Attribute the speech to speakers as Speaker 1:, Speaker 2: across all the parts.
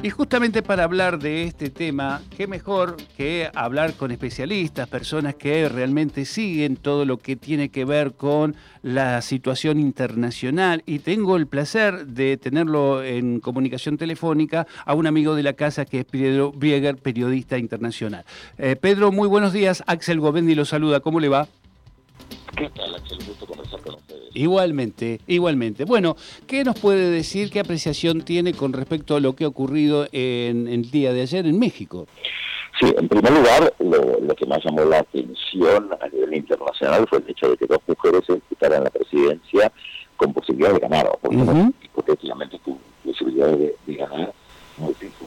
Speaker 1: Y justamente para hablar de este tema, qué mejor que hablar con especialistas, personas que realmente siguen todo lo que tiene que ver con la situación internacional. Y tengo el placer de tenerlo en comunicación telefónica a un amigo de la casa que es Pedro Brieger, periodista internacional. Pedro, muy buenos días. Axel Govendi lo saluda. ¿Cómo le va?
Speaker 2: ¿Qué tal, Axel? Gusto conversar con ustedes.
Speaker 1: Igualmente, igualmente. Bueno, ¿qué nos puede decir, qué apreciación tiene con respecto a lo que ha ocurrido en el día de ayer en México?
Speaker 2: Sí, en primer lugar, lo que más llamó la atención a nivel internacional fue el hecho de que dos mujeres se disputaran la presidencia con posibilidad de ganar, o por lo menos hipotéticamente con posibilidad de ganar, muchísimo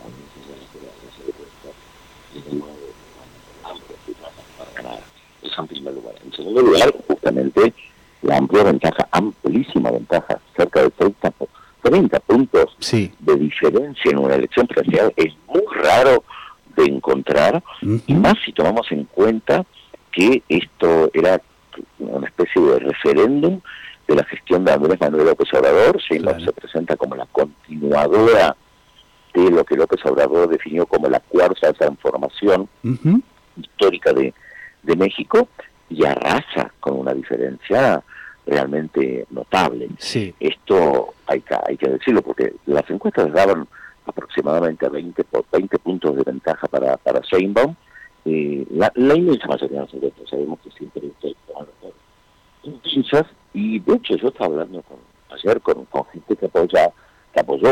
Speaker 2: para ganar. Eso en primer lugar. En segundo lugar, justamente, la amplia ventaja, amplísima ventaja, cerca de 30 puntos de diferencia en una elección presidencial, es muy raro de encontrar, y más si tomamos en cuenta que esto era una especie de referéndum de la gestión de Andrés Manuel López Obrador. Sheinbaum se presenta como la continuadora de lo que López Obrador definió como la cuarta transformación histórica de México, y arrasa con una diferencia realmente notable.
Speaker 1: Sí.
Speaker 2: Esto hay que decirlo, porque las encuestas daban aproximadamente 20 puntos de ventaja para Sheinbaum. La inmensa mayoría de las encuestas, sabemos que siempre van en pinzas, y de hecho yo estaba hablando ayer con gente que apoyó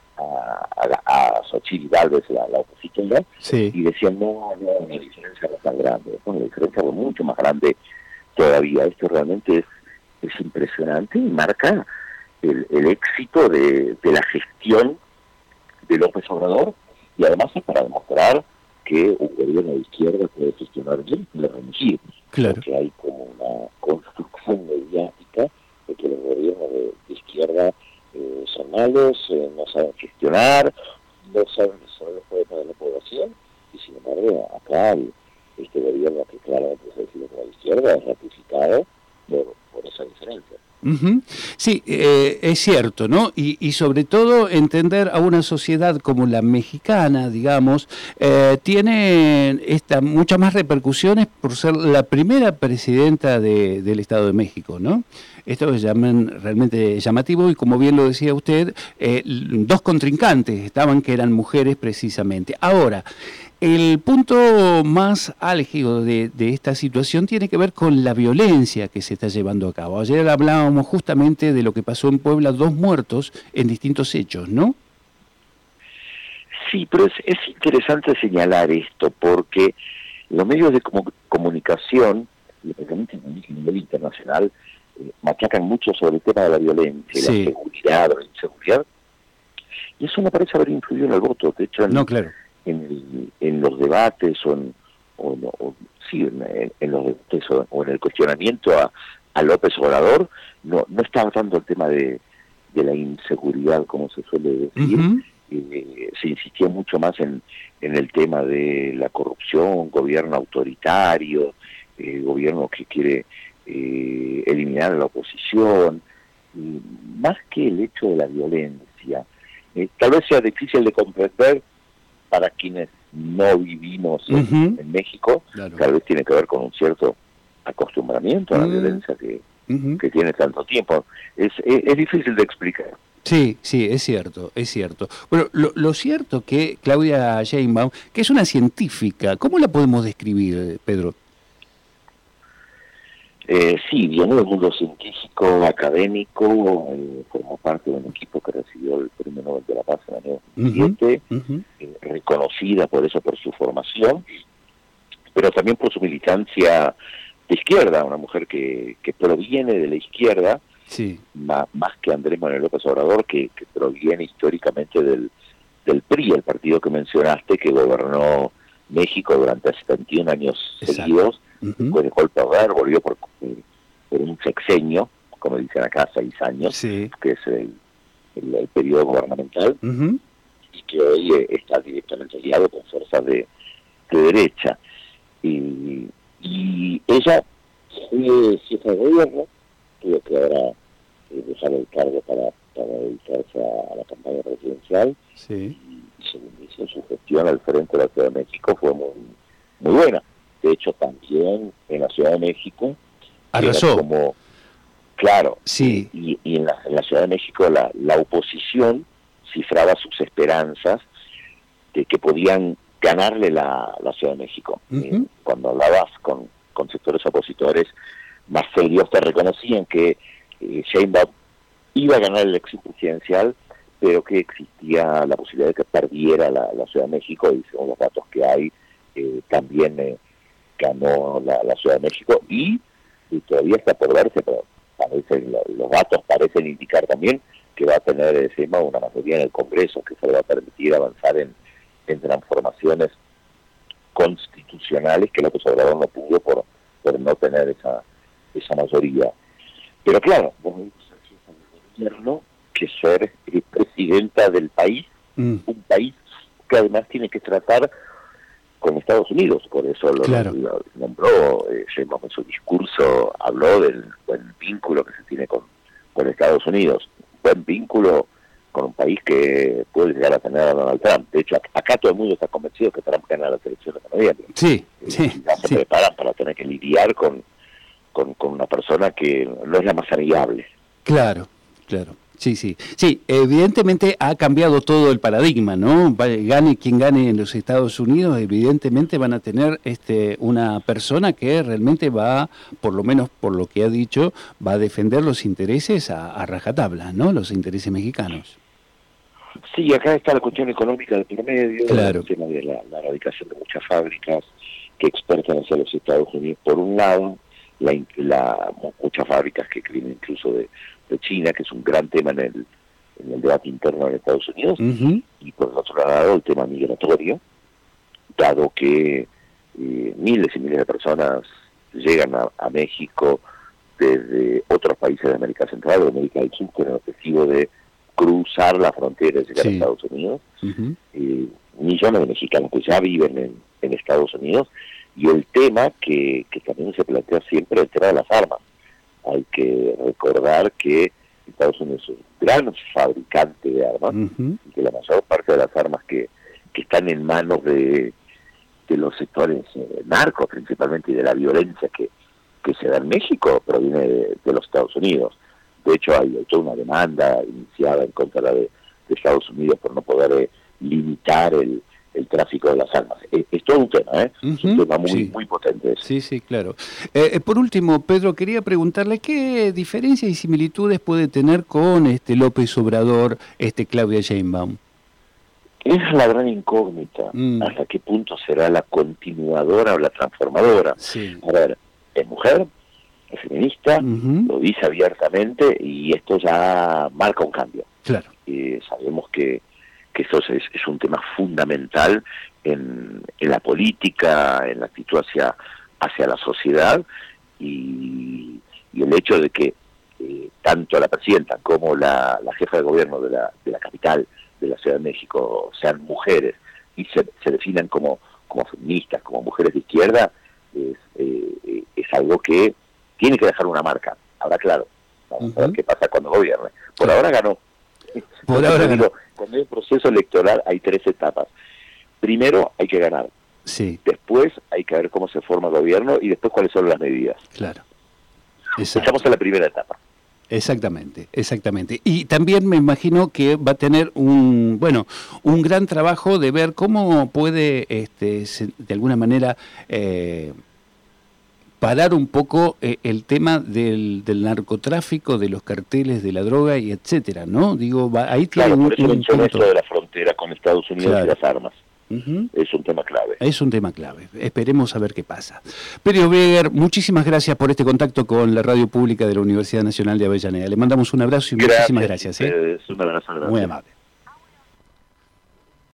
Speaker 2: a Xochitl Gálvez, la opositora, y decían, no, la diferencia no es tan grande. Bueno, la diferencia fue mucho más grande todavía. Esto realmente es impresionante y marca el éxito de la gestión de López Obrador, y además es para demostrar que un gobierno de izquierda puede gestionar bien y puede reelegir.
Speaker 1: Claro.
Speaker 2: Porque hay como una construcción mediática de que los gobiernos de izquierda son malos, no saben gestionar, no saben resolver los problemas de la población, y sin embargo acá este gobierno, que claramente es elegido por la izquierda, es ratificado por esa diferencia.
Speaker 1: Sí, es cierto, ¿no? Y sobre todo entender a una sociedad como la mexicana, digamos, tiene muchas más repercusiones por ser la primera presidenta del Estado de México, ¿no? Esto es realmente llamativo, y como bien lo decía usted, dos contrincantes estaban que eran mujeres precisamente. Ahora, el punto más álgido de esta situación tiene que ver con la violencia que se está llevando a cabo. Ayer hablábamos justamente de lo que pasó en Puebla, 2 muertos en distintos hechos, ¿no?
Speaker 2: Sí, pero es interesante señalar esto, porque los medios de comunicación, especialmente a nivel internacional, machacan mucho sobre el tema de la violencia, la seguridad o la inseguridad, y eso no parece haber influido en el voto. De hecho, en los debates en los debates o en el cuestionamiento a López Obrador, no estaba tanto el tema de la inseguridad, como se suele decir. Se insistía mucho más en el tema de la corrupción, gobierno autoritario, gobierno que quiere eliminar a la oposición, más que el hecho de la violencia. Tal vez sea difícil de comprender para quienes no vivimos en México. Tal vez tiene que ver con un cierto acostumbramiento a la violencia que tiene tanto tiempo. Es difícil de explicar.
Speaker 1: Sí, es cierto, es cierto. Bueno, lo cierto que Claudia Sheinbaum, que es una científica, ¿cómo la podemos describir, Pedro?
Speaker 2: Sí, viene del mundo científico, académico, formó parte de un equipo que recibió el Premio Nobel de la Paz en el año 2007, reconocida por eso, por su formación, pero también por su militancia de izquierda, una mujer que proviene de la izquierda, más que Andrés Manuel López Obrador, que proviene históricamente del PRI, el partido que mencionaste, que gobernó México durante 71 años seguidos. Después dejó el poder, volvió por un sexenio, como dicen acá, 6 años, que es el periodo gubernamental, y que hoy está directamente aliado con fuerzas de derecha. Y ella fue jefa de gobierno, tuvo que ahora dejar el cargo para dedicarse a la campaña presidencial, y según dice, su gestión al frente de la Ciudad de México fue muy buena. De hecho, también en la Ciudad de México
Speaker 1: arrasó.
Speaker 2: Como, claro,
Speaker 1: sí.
Speaker 2: Y en la Ciudad de México la oposición cifraba sus esperanzas de que podían ganarle la Ciudad de México. Cuando hablabas con sectores opositores más serios, te reconocían que Sheinbaum iba a ganar el elección presidencial, pero que existía la posibilidad de que perdiera la Ciudad de México, y según los datos que hay, también ganó la Ciudad de México, y todavía está por verse, pero los datos parecen indicar también que va a tener una mayoría en el Congreso que se le va a permitir avanzar en transformaciones constitucionales que López Obrador no pudo por no tener esa mayoría. Pero claro, vos me dices así, el gobierno que ser presidenta del país, un país que además tiene que tratar con Estados Unidos, por eso lo nombró Sheinbaum en su discurso, habló del buen vínculo que se tiene con Estados Unidos, buen vínculo con un país que puede llegar a tener a Donald Trump. De hecho, acá todo el mundo está convencido que Trump gana las elecciones de noviembre. Ya se preparan para tener que lidiar con una persona que no es la más amigable.
Speaker 1: Claro. Sí, evidentemente ha cambiado todo el paradigma, ¿no? Gane quien gane en los Estados Unidos, evidentemente van a tener una persona que realmente va, por lo menos por lo que ha dicho, va a defender los intereses a rajatabla, ¿no? Los intereses mexicanos.
Speaker 2: Sí, acá está la cuestión económica del promedio,
Speaker 1: claro.
Speaker 2: El tema de la erradicación de muchas fábricas que exportan hacia los Estados Unidos, por un lado, muchas fábricas que vienen incluso de China, que es un gran tema en el debate interno en Estados Unidos, y por el otro lado el tema migratorio, dado que miles y miles de personas llegan a México desde otros países de América Central o de América del Sur con el objetivo de cruzar la frontera y llegar a Estados Unidos. Millones de mexicanos que ya viven en Estados Unidos, y el tema que también se plantea siempre, el tema de las armas. Hay que recordar que Estados Unidos es un gran fabricante de armas, y que la mayor parte de las armas que están en manos de los sectores narcos principalmente, y de la violencia que se da en México, proviene de los Estados Unidos. De hecho, hay toda una demanda iniciada en contra de Estados Unidos por no poder limitar el tráfico de las armas. Es todo un tema, es un tema muy potente.
Speaker 1: Sí, claro. Por último, Pedro, quería preguntarle qué diferencias y similitudes puede tener con López Obrador, Claudia Sheinbaum.
Speaker 2: Esa es la gran incógnita. ¿Hasta qué punto será la continuadora o la transformadora? A ver, es mujer, es feminista, lo dice abiertamente, y esto ya marca un cambio.
Speaker 1: Claro.
Speaker 2: Sabemos que eso es un tema fundamental en la política, en la actitud hacia la sociedad, y el hecho de que tanto la presidenta como la jefa de gobierno de la capital, de la Ciudad de México, sean mujeres y se definan como feministas, como mujeres de izquierda, es algo que tiene que dejar una marca. Ahora, claro, vamos a ver qué pasa cuando gobierne. Por ahora ganó. Cuando hay un proceso electoral hay 3 etapas. Primero hay que ganar. Después hay que ver cómo se forma el gobierno, y después cuáles son las medidas.
Speaker 1: Claro.
Speaker 2: Estamos en la primera etapa.
Speaker 1: Exactamente. Y también me imagino que va a tener un gran trabajo de ver cómo puede, de alguna manera, parar un poco el tema del narcotráfico, de los carteles, de la droga y etcétera, ¿no? Digo, ahí tiene
Speaker 2: por eso mencioné esto de la frontera con Estados Unidos y las armas. Es un tema clave.
Speaker 1: Es un tema clave. Esperemos a ver qué pasa. Pedro Weger, muchísimas gracias por este contacto con la radio pública de la Universidad Nacional de Avellaneda. Le mandamos un abrazo y muchísimas gracias.
Speaker 2: Un abrazo.
Speaker 1: Muy amable.